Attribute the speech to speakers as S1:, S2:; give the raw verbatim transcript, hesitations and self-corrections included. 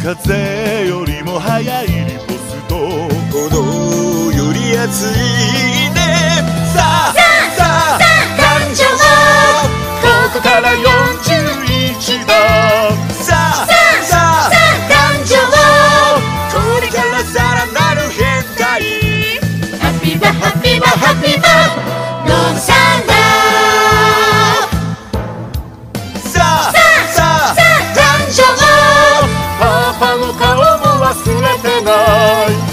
S1: 風よりも速いリポスト、
S2: 炎より熱いね。さあ
S3: さあ誕生、
S1: ここからよんじゅういちだ。
S2: さあさあ誕生、これからさらなる変態。
S3: ハッピーバハッピーバハッピーバロンサンダー。
S2: さあさあ
S3: 誕生、
S1: パパの顔も忘れてない。